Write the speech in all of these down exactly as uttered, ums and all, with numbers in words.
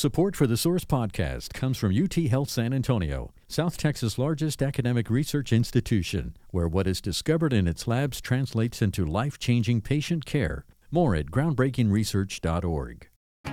Support for the Source podcast comes from U T Health San Antonio, South Texas' largest academic research institution, where what is discovered in its labs translates into life-changing patient care. More at groundbreaking research dot org.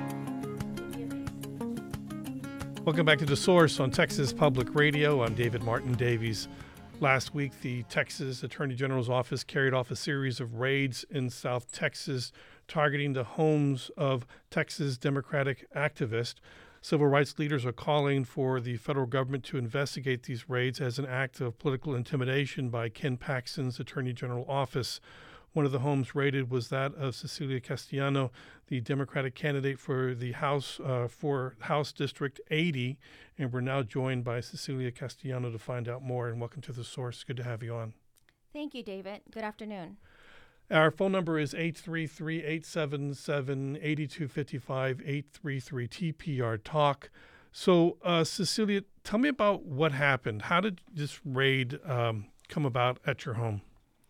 Welcome back to The Source on Texas Public Radio. I'm David Martin Davies. Last week, the Texas Attorney General's office carried off a series of raids in South Texas targeting the homes of Texas Democratic activists. Civil rights leaders are calling for the federal government to investigate these raids as an act of political intimidation by Ken Paxton's Attorney General office. One of the homes raided was that of Cecilia Castellano, the Democratic candidate for the House uh, for House District eighty. And we're now joined by Cecilia Castellano to find out more. And welcome to The Source. Good to have you on. Thank you, David. Good afternoon. Our phone number is eight three three, eight seven seven, eight two five five, eight three three T P R Talk. So, uh, Cecilia, tell me about what happened. How did this raid um, come about at your home?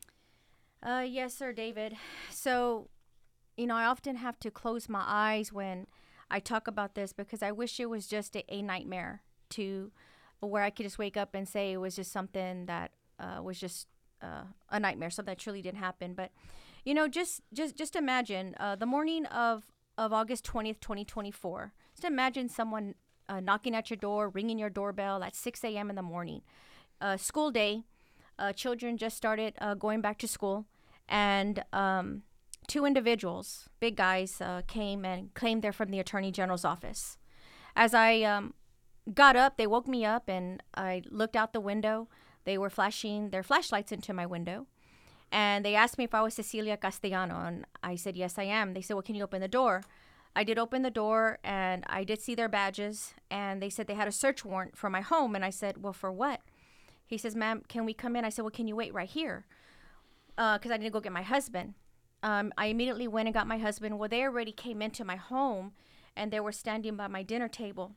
Uh, yes, sir, David. So, you know, I often have to close my eyes when I talk about this because I wish it was just a, a nightmare to where I could just wake up and say it was just something that uh, was just uh, a nightmare, something that truly didn't happen. But, you know, just just just imagine uh, the morning of, of August twentieth, twenty twenty-four. Just imagine someone uh, knocking at your door, ringing your doorbell at six a.m. in the morning. Uh, school day. Uh, children just started uh, going back to school, and um, two individuals, big guys, uh, came and claimed they're from the Attorney General's office. As I um, got up, they woke me up, and I looked out the window. They were flashing their flashlights into my window, and they asked me if I was Cecilia Castellano, and I said, yes, I am. They said, well, can you open the door? I did open the door, and I did see their badges, and they said they had a search warrant for my home, and I said, well, for what? He says, ma'am, can we come in? I said, well, can you wait right here? Because uh, I need to go get my husband. Um, I immediately went and got my husband. Well, they already came into my home, and they were standing by my dinner table.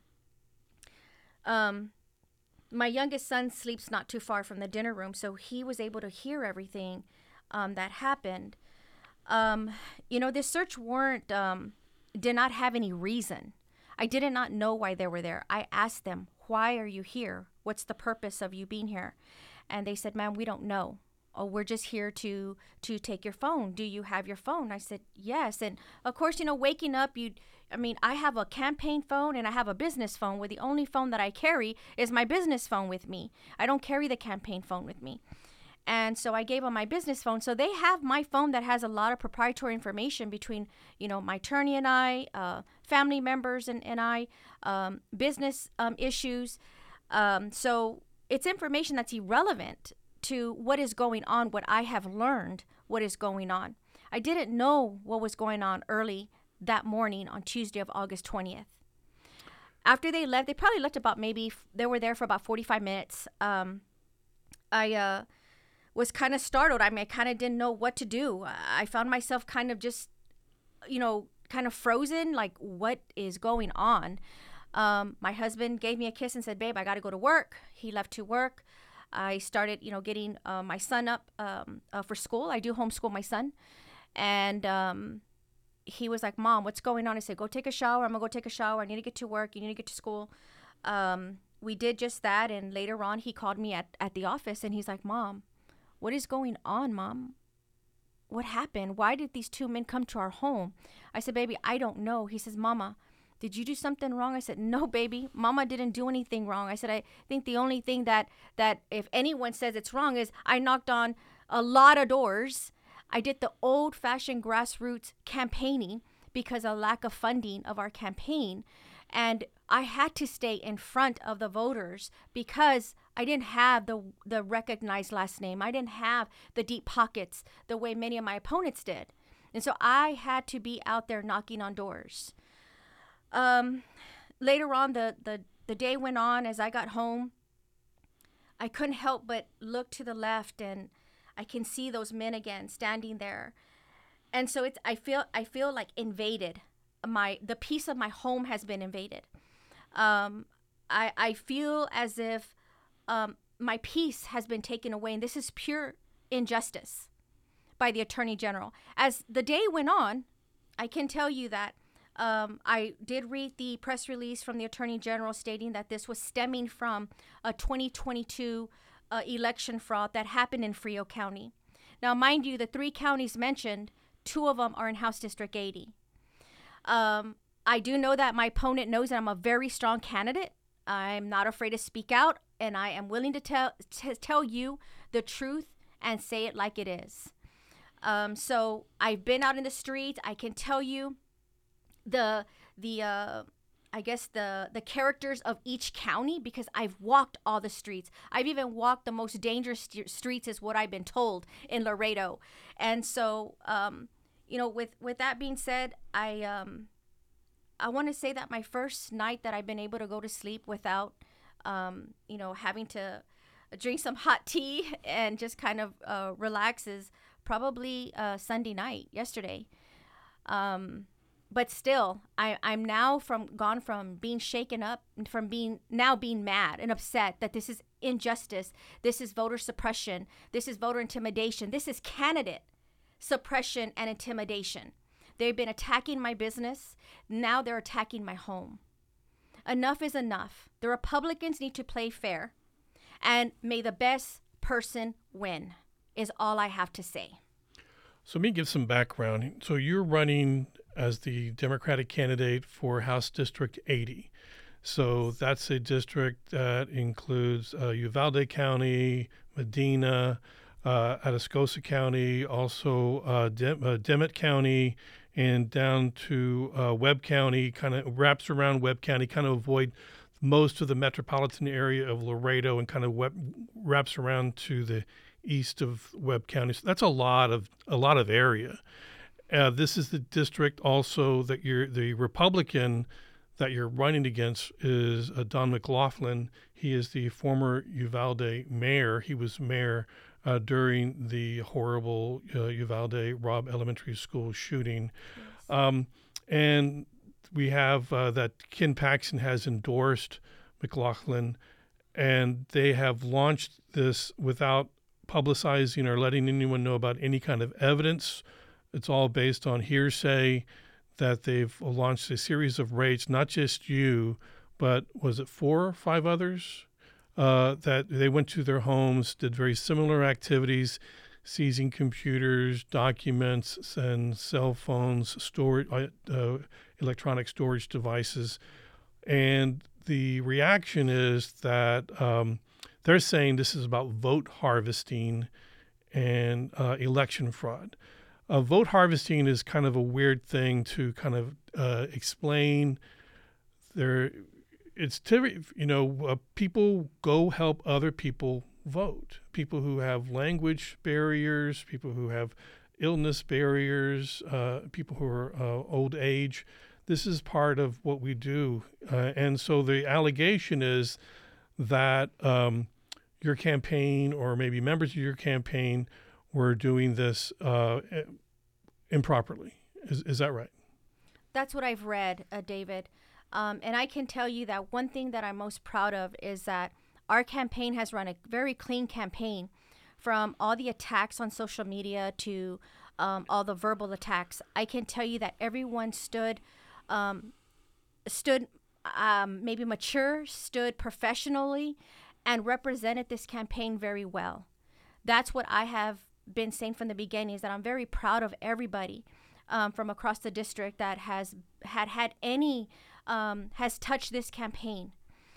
Um, my youngest son sleeps not too far from the dinner room, so he was able to hear everything um, that happened. Um, you know, this search warrant um, did not have any reason. I did not know why they were there. I asked them, why are you here? What's the purpose of you being here? And they said, ma'am, we don't know. Oh, we're just here to to take your phone. Do you have your phone? I said, yes. And of course, you know, waking up, you, I mean, I have a campaign phone and I have a business phone where the only phone that I carry is my business phone with me. I don't carry the campaign phone with me. And so I gave them my business phone. So they have my phone that has a lot of proprietary information between, you know, my attorney and I, uh, family members and, and I, um, business um, issues. Um, so it's information that's irrelevant to what is going on, what I have learned, what is going on. I didn't know what was going on early that morning on Tuesday of August twentieth. After they left, they probably left about maybe, they were there for about forty-five minutes. Um, I uh, was kind of startled. I mean, I kind of didn't know what to do. I found myself kind of just, you know, kind of frozen, like what is going on? Um, my husband gave me a kiss and said, babe, I got to go to work. He left to work. I started, you know, getting uh, my son up um, uh, for school. I do homeschool my son. And um, he was like, Mom, what's going on? I said, go take a shower. I'm going to go take a shower. I need to get to work. You need to get to school. Um, we did just that. And later on, he called me at, at the office and he's like, Mom, what is going on, Mom? What happened? Why did these two men come to our home? I said, baby, I don't know. He says, Mama, did you do something wrong? I said, no, baby, Mama didn't do anything wrong. I said, I think the only thing that, that if anyone says it's wrong is I knocked on a lot of doors. I did the old fashioned grassroots campaigning because of lack of funding of our campaign. And I had to stay in front of the voters because I didn't have the the recognized last name. I didn't have the deep pockets the way many of my opponents did. And so I had to be out there knocking on doors. Um, later on, the, the, the day went on. As I got home, I couldn't help but look to the left, and I can see those men again standing there. And so it's I feel I feel like invaded. My the peace of my home has been invaded. Um, I I feel as if um, my peace has been taken away, and this is pure injustice by the Attorney General. As the day went on, I can tell you that Um, I did read the press release from the Attorney General stating that this was stemming from a twenty twenty-two uh, election fraud that happened in Frio County. Now, mind you, the three counties mentioned, two of them are in House District eighty. Um, I do know that my opponent knows that I'm a very strong candidate. I'm not afraid to speak out, and I am willing to tell to tell you the truth and say it like it is. Um, so I've been out in the streets. I can tell you the the uh, I guess the the characters of each county because I've walked all the streets. I've even walked the most dangerous st- streets, is what I've been told, in Laredo. And so, um, you know, with with that being said, I um. I want to say that my first night that I've been able to go to sleep without, um, you know, having to drink some hot tea and just kind of uh, relax is probably uh, Sunday night, yesterday. Um, but still, I, I'm now from gone from being shaken up, from being now being mad and upset that this is injustice. This is voter suppression. This is voter intimidation. This is candidate suppression and intimidation. They've been attacking my business. Now they're attacking my home. Enough is enough. The Republicans need to play fair, and may the best person win, is all I have to say. So let me give some background. So you're running as the Democratic candidate for House District eighty. So that's a district that includes uh, Uvalde County, Medina, uh, Atascosa County, also uh, Dim- uh, Dimmitt County, and down to uh, Webb County, kind of wraps around Webb County, kind of avoid most of the metropolitan area of Laredo, and kind of web, wraps around to the east of Webb County. So that's a lot of a lot of area. Uh, this is the district also that you're the Republican that you're running against is uh, Don McLaughlin. He is the former Uvalde mayor. He was mayor Uh, during the horrible uh, Uvalde Robb Elementary School shooting. Yes. Um, and we have uh, that Ken Paxton has endorsed McLaughlin, and they have launched this without publicizing or letting anyone know about any kind of evidence. It's all based on hearsay, that they've launched a series of raids, not just you, but was it four or five others? Uh, that they went to their homes, did very similar activities, seizing computers, documents, and cell phones, storage, uh, electronic storage devices. And the reaction is that um, they're saying this is about vote harvesting and uh, election fraud. Uh, vote harvesting is kind of a weird thing to kind of uh, explain. There. It's typically, you know, uh, people go help other people vote. People who have language barriers, people who have illness barriers, uh, people who are uh, old age. This is part of what we do. Uh, and so the allegation is that um, your campaign, or maybe members of your campaign, were doing this uh, improperly. Is, is that right? That's what I've read, uh, David. Um, and I can tell you that one thing that I'm most proud of is that our campaign has run a very clean campaign, from all the attacks on social media to um, all the verbal attacks. I can tell you that everyone stood, um, stood um, maybe mature, stood professionally, and represented this campaign very well. That's what I have been saying from the beginning, is that I'm very proud of everybody um, from across the district that has had had any Um, has touched this campaign.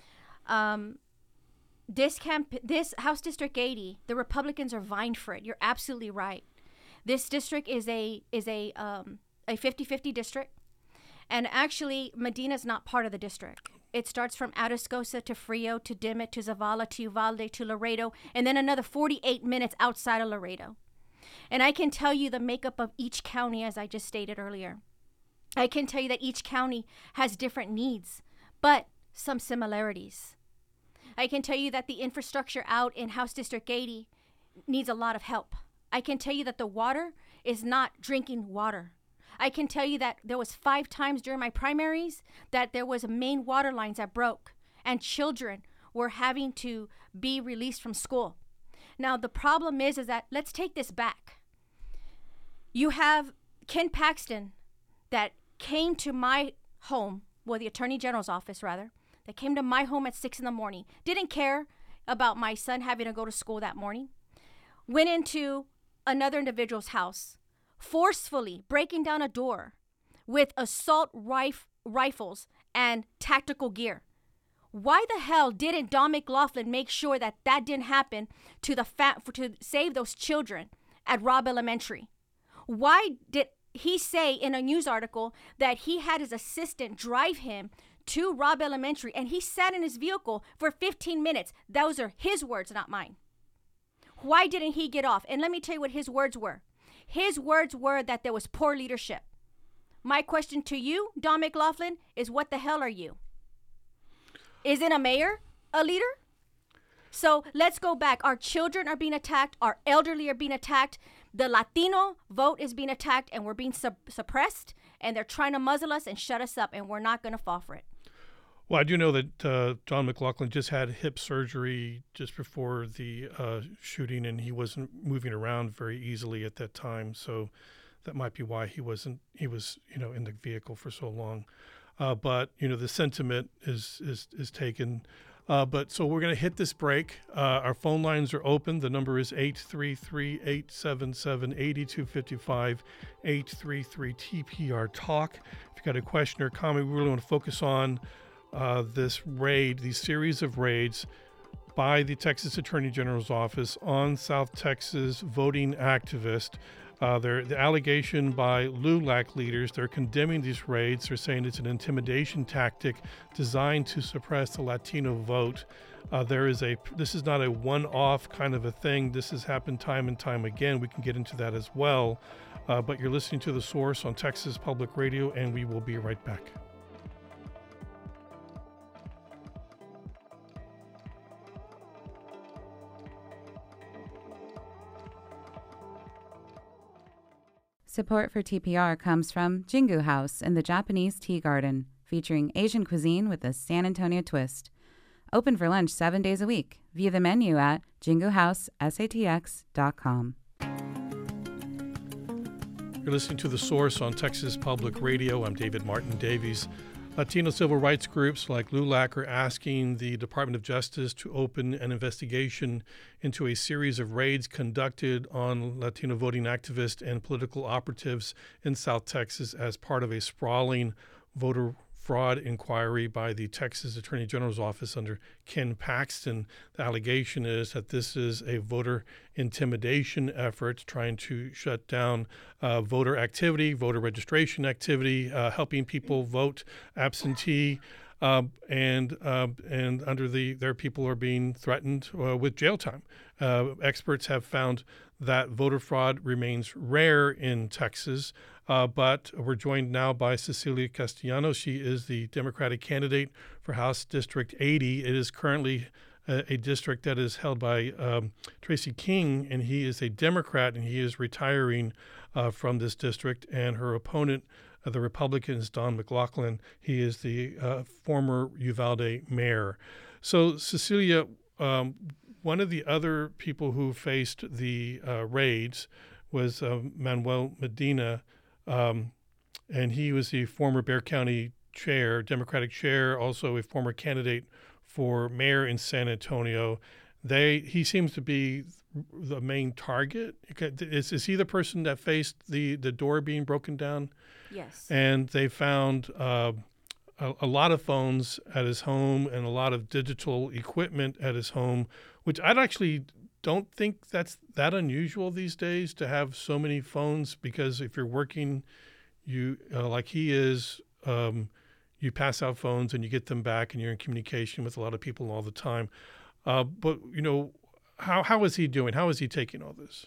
Um, this camp, this House District eighty, the Republicans are vying for it. You're absolutely right. This district is a is a um, a fifty-fifty district, and actually Medina is not part of the district. It starts from Atascosa to Frio to Dimmitt to Zavala to Uvalde to Laredo, and then another forty-eight minutes outside of Laredo. And I can tell you the makeup of each county, as I just stated earlier. I can tell you that each county has different needs, but some similarities. I can tell you that the infrastructure out in House District eighty needs a lot of help. I can tell you that the water is not drinking water. I can tell you that there was five times during my primaries that there was main water lines that broke, and children were having to be released from school. Now, the problem is, is that let's take this back. You have Ken Paxton, that came to my home, well, the Attorney General's office, rather, that came to my home at six in the morning, didn't care about my son having to go to school that morning, went into another individual's house, forcefully breaking down a door with assault rif- rifles and tactical gear. Why the hell didn't Don McLaughlin make sure that that didn't happen to the fa- for, to save those children at Robb Elementary? Why did he say in a news article that he had his assistant drive him to Robb Elementary and he sat in his vehicle for fifteen minutes? Those are his words, not mine. Why didn't he get off? And let me tell you what his words were. His words were that there was poor leadership. My question to you, Don McLaughlin, is what the hell are you? Isn't a mayor a leader? So let's go back. Our children are being attacked. Our elderly are being attacked. The Latino vote is being attacked, and we're being sub- suppressed, and they're trying to muzzle us and shut us up, and we're not going to fall for it. Well, I do know that uh, John McLaughlin just had hip surgery just before the uh, shooting, and he wasn't moving around very easily at that time. So that might be why he wasn't. He was, you know, in the vehicle for so long. Uh, but you know, the sentiment is is is taken. Uh, but so we're going to hit this break. Uh, our phone lines are open. The number is eight three three, eight seven seven, eight two five five, eight three three T P R Talk. If you've got a question or comment, we really want to focus on uh, this raid, these series of raids by the Texas Attorney General's office on South Texas voting activists. Uh, the allegation by L U L A C leaders, they're condemning these raids. They're saying it's an intimidation tactic designed to suppress the Latino vote. Uh, there is a, this is not a one-off kind of a thing. This has happened time and time again. We can get into that as well. Uh, but you're listening to The Source on Texas Public Radio, and we will be right back. Support for T P R comes from Jingu House in the Japanese Tea Garden, featuring Asian cuisine with a San Antonio twist. Open for lunch seven days a week. View the menu at jingu house satx dot com. You're listening to The Source on Texas Public Radio. I'm David Martin Davies. Latino civil rights groups like L U L A C are asking the Department of Justice to open an investigation into a series of raids conducted on Latino voting activists and political operatives in South Texas as part of a sprawling voter fraud inquiry by the Texas Attorney General's office under Ken Paxton. The allegation is that this is a voter intimidation effort trying to shut down uh, voter activity, voter registration activity, uh, helping people vote absentee. Uh, and uh, and under the their people are being threatened uh, with jail time. Uh, experts have found that voter fraud remains rare in Texas, uh, but we're joined now by Cecilia Castellanos. She is the Democratic candidate for House District eighty. It is currently a, a district that is held by um, Tracy King, and he is a Democrat, and he is retiring uh, from this district. And her opponent, Uh, the Republican, is Don McLaughlin. He is the uh, former Uvalde mayor. So, Cecilia, um, one of the other people who faced the uh, raids was uh, Manuel Medina, um, and he was the former Bexar County chair, Democratic chair, also a former candidate for mayor in San Antonio. They he seems to be the main target. Is, is he the person that faced the, the door being broken down? Yes. And they found uh, a, a lot of phones at his home and a lot of digital equipment at his home, which I actually don't think that's that unusual these days to have so many phones, because if you're working, you uh, like he is, um, you pass out phones and you get them back and you're in communication with a lot of people all the time. Uh, but, you know, how how is he doing? How is he taking all this?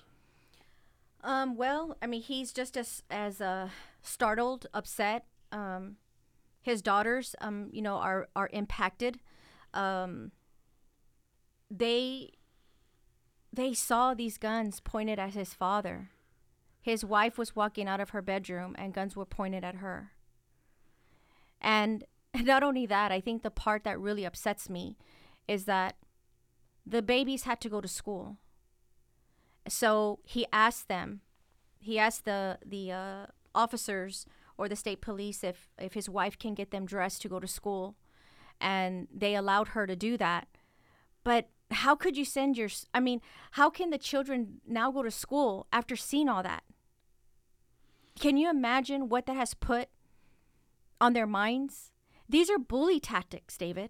Um, well, I mean, he's just as as uh, startled, upset. Um, his daughters, um, you know, are are impacted. Um, they they saw these guns pointed at his father. His wife was walking out of her bedroom, and guns were pointed at her. And not only that, I think the part that really upsets me is that the babies had to go to school. So he asked them, he asked the the uh, officers or the state police if, if his wife can get them dressed to go to school. And they allowed her to do that. But how could you send your, I mean, how can the children now go to school after seeing all that? Can you imagine what that has put on their minds? These are bully tactics, David.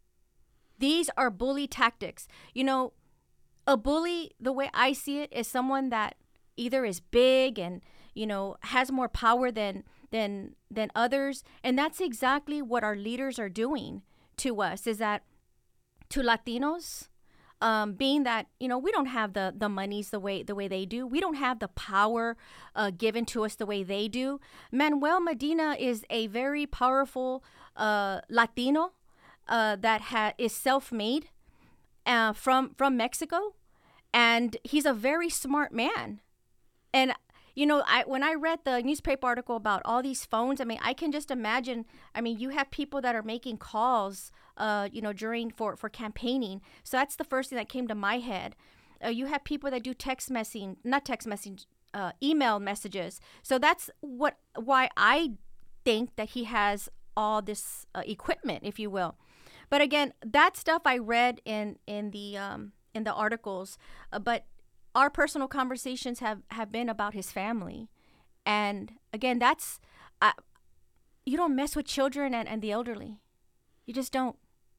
These are bully tactics. You know, a bully, the way I see it, is someone that either is big and, you know, has more power than than than others. And that's exactly what our leaders are doing to us, is that to Latinos, um, being that, you know, we don't have the the monies the way the way they do. We don't have the power uh, given to us the way they do. Manuel Medina is a very powerful uh, Latino uh, that ha- is self-made uh, from from Mexico, and he's a very smart man. And you know, I when I read the newspaper article about all these phones, I mean, I can just imagine. I mean, you have people that are making calls, uh, you know, during for for campaigning. So that's the first thing that came to my head. Uh, you have people that do text messaging, not text messaging, uh, email messages. So that's what why I think that he has all this uh, equipment, if you will. But again, that stuff I read in in the um, in the articles, uh, but. Our personal conversations have, have been about his family. And again, that's, uh, you don't mess with children and, and the elderly. You just don't.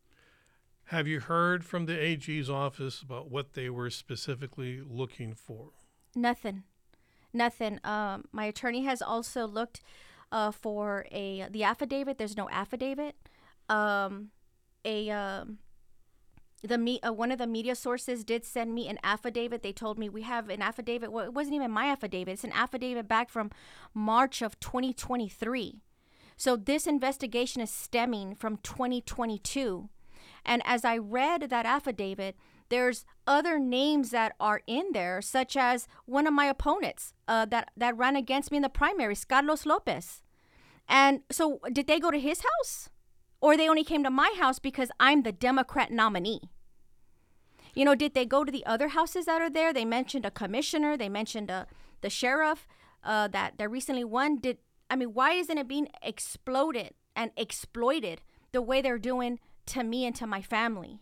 Have you heard from the A G's office about what they were specifically looking for? Nothing. Nothing. Um, my attorney has also looked uh, for a the affidavit. There's no affidavit. Um, a... Um, The me uh, one of the media sources did send me an affidavit. They told me we have an affidavit. Well, it wasn't even my affidavit. It's an affidavit back from March of twenty twenty-three. So this investigation is stemming from twenty twenty-two. And as I read that affidavit, there's other names that are in there, such as one of my opponents uh, that, that ran against me in the primaries, Carlos Lopez. And so did they go to his house? Or they only came to my house because I'm the Democrat nominee? You know, did they go to the other houses that are there? They mentioned a commissioner. They mentioned uh, the sheriff uh, that, that recently won. Did I mean, why isn't it being exploded and exploited the way they're doing to me and to my family?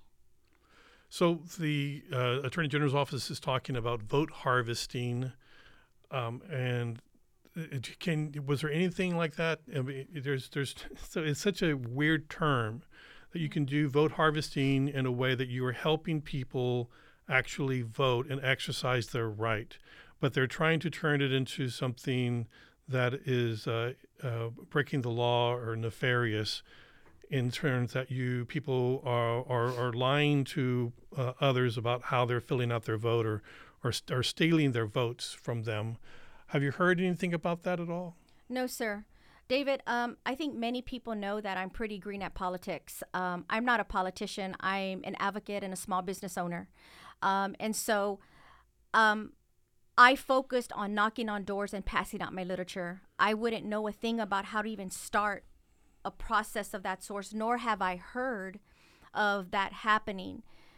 So the uh, Attorney General's office is talking about vote harvesting, um, and it can was there anything like that? I mean, there's there's so it's such a weird term that you can do vote harvesting in a way that you are helping people actually vote and exercise their right, but they're trying to turn it into something that is uh, uh, breaking the law or nefarious, in terms that you people are are, are lying to uh, others about how they're filling out their vote, or, or or stealing their votes from them. Have you heard anything about that at all? No, sir. David, um, I think many people know that I'm pretty green at politics. Um, I'm not a politician. I'm an advocate and a small business owner. Um, and so um, I focused on knocking on doors and passing out my literature. I wouldn't know a thing about how to even start a process of that source, nor have I heard of that happening.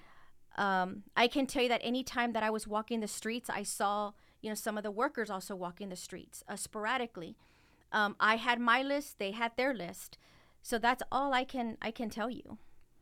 Um, I can tell you that any time that I was walking the streets, I saw, you know, some of the workers also walking the streets uh, sporadically. Um, I had my list; they had their list. So that's all I can I can tell you.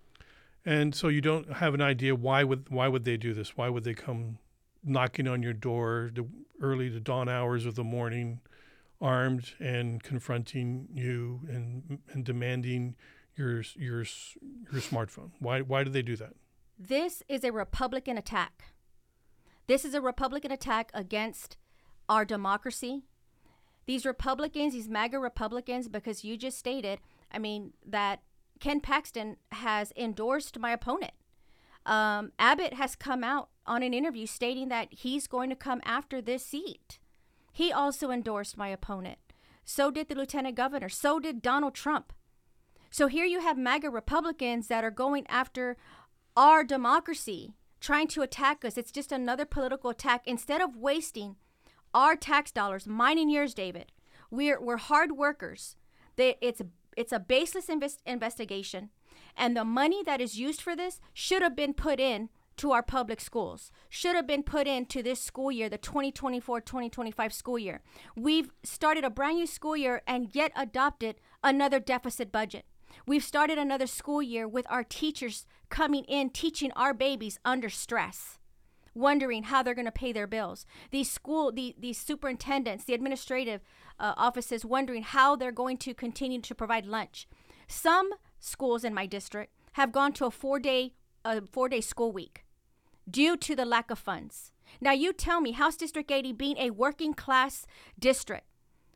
And so you don't have an idea why would why would they do this? Why would they come knocking on your door the early to dawn hours of the morning, armed and confronting you and and demanding your your your smartphone? Why why do they do that? This is a Republican attack. This is a Republican attack against our democracy. These Republicans, these MAGA Republicans, because you just stated, I mean, that Ken Paxton has endorsed my opponent. Um, Abbott has come out on an interview stating that he's going to come after this seat. He also endorsed my opponent. So did the Lieutenant Governor. So did Donald Trump. So here you have MAGA Republicans that are going after our democracy, trying to attack us. It's just another political attack. Instead of wasting our tax dollars, mine and yours, David, we're we're hard workers. They, it's it's a baseless invest, investigation, and the money that is used for this should have been put in to our public schools, should have been put into this school year, the twenty twenty-four twenty twenty-five school year. We've started a brand new school year and yet adopted another deficit budget. We've started another school year with our teachers coming in, teaching our babies under stress, wondering how they're going to pay their bills. These school, the, these superintendents, the administrative uh, offices wondering how they're going to continue to provide lunch. Some schools in my district have gone to a four-day, a four-day school week due to the lack of funds. Now you tell me, House District eighty being a working class district,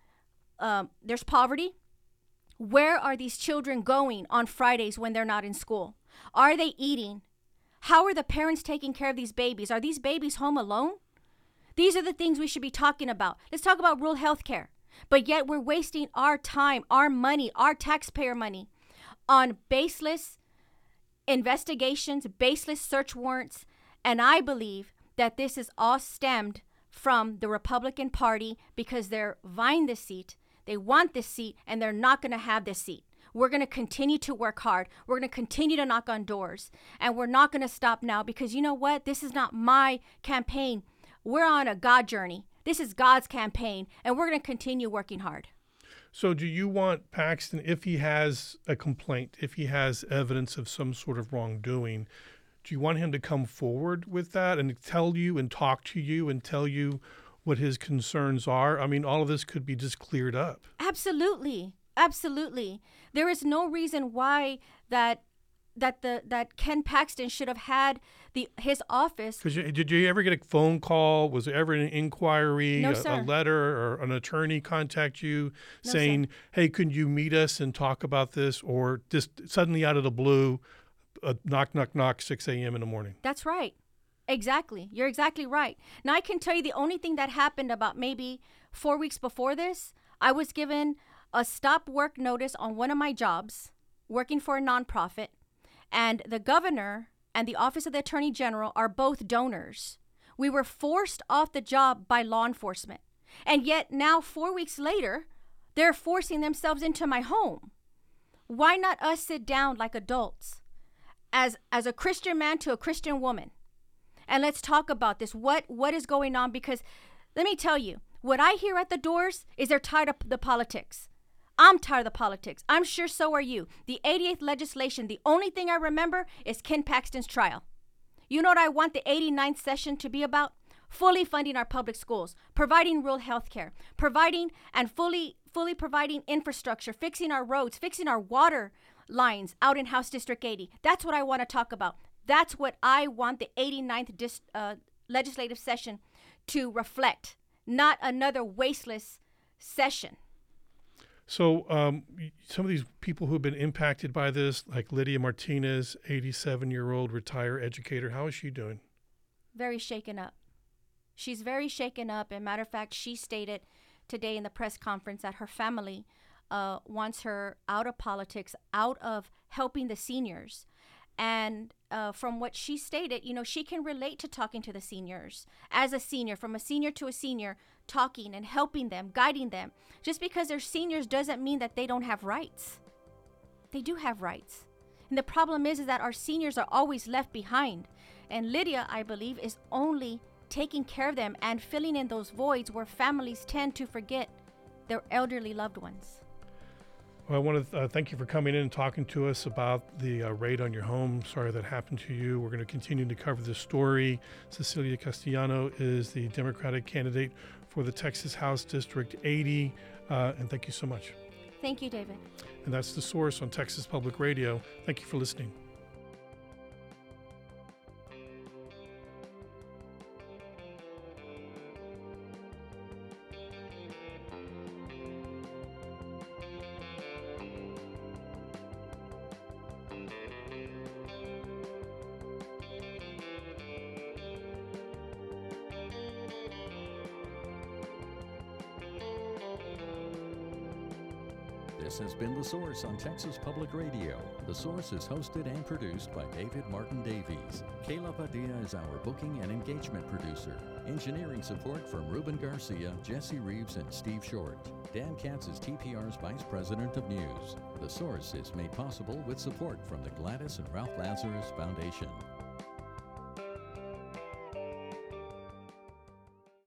um, there's poverty. Where are these children going on Fridays when they're not in school? Are they eating? How are the parents taking care of these babies? Are these babies home alone? These are the things we should be talking about. Let's talk about rural health care. But yet we're wasting our time, our money, our taxpayer money on baseless investigations, baseless search warrants. And I believe that this is all stemmed from the Republican Party because they're vying this seat. They want this seat, and they're not going to have this seat. We're going to continue to work hard. We're going to continue to knock on doors. And we're not going to stop now because you know what? This is not my campaign. We're on a God journey. This is God's campaign, and we're going to continue working hard. So do you want Paxton, if he has a complaint, if he has evidence of some sort of wrongdoing, do you want him to come forward with that and tell you and talk to you and tell you what his concerns are? I mean, all of this could be just cleared up. Absolutely. Absolutely. There is no reason why that that the that Ken Paxton should have had the his office. Because did you ever get a phone call? Was there ever an inquiry, No, a, sir. a letter, or an attorney contact you No, saying, sir. hey, could you meet us and talk about this? Or just suddenly out of the blue, uh, knock, knock, knock, six a.m. in the morning? That's right. Exactly. You're exactly right. Now, I can tell you the only thing that happened about maybe four weeks before this, I was given a stop work notice on one of my jobs, working for a nonprofit, and the governor and the Office of the Attorney General are both donors. We were forced off the job by law enforcement. And yet now, four weeks later, they're forcing themselves into my home. Why not us sit down like adults, as, as a Christian man to a Christian woman? And let's talk about this. What what is going on? Because let me tell you, what I hear at the doors is they're tired of the politics. I'm tired of the politics. I'm sure so are you. The eighty-eighth legislation, the only thing I remember is Ken Paxton's trial. You know what I want the eighty-ninth session to be about? Fully funding our public schools, providing rural health care, providing and fully fully providing infrastructure, fixing our roads, fixing our water lines out in House District eighty. That's what I want to talk about. That's what I want the eighty-ninth dis, uh, legislative session to reflect, not another wasteless session. So um, some of these people who have been impacted by this, like Lydia Martinez, eighty-seven-year-old retired educator, how is she doing? Very shaken up. She's very shaken up. And matter of fact, she stated today in the press conference that her family uh, wants her out of politics, out of helping the seniors. And uh, from what she stated, you know, she can relate to talking to the seniors as a senior, from a senior to a senior, talking and helping them, guiding them. Just because they're seniors doesn't mean that they don't have rights. They do have rights. And the problem is, is that our seniors are always left behind. And Lydia, I believe, is only taking care of them and filling in those voids where families tend to forget their elderly loved ones. Well, I want to uh, thank you for coming in and talking to us about the uh, raid on your home. Sorry that happened to you. We're going to continue to cover this story. Cecilia Castellano is the Democratic candidate for the Texas House District eighty. Uh, and thank you so much. Thank you, David. And that's The Source on Texas Public Radio. Thank you for listening. This has been The Source on Texas Public Radio. The Source is hosted and produced by David Martin Davies. Kayla Padilla is our booking and engagement producer. Engineering support from Ruben Garcia, Jesse Reeves, and Steve Short. Dan Katz is T P R's Vice President of News. The Source is made possible with support from the Gladys and Ralph Lazarus Foundation.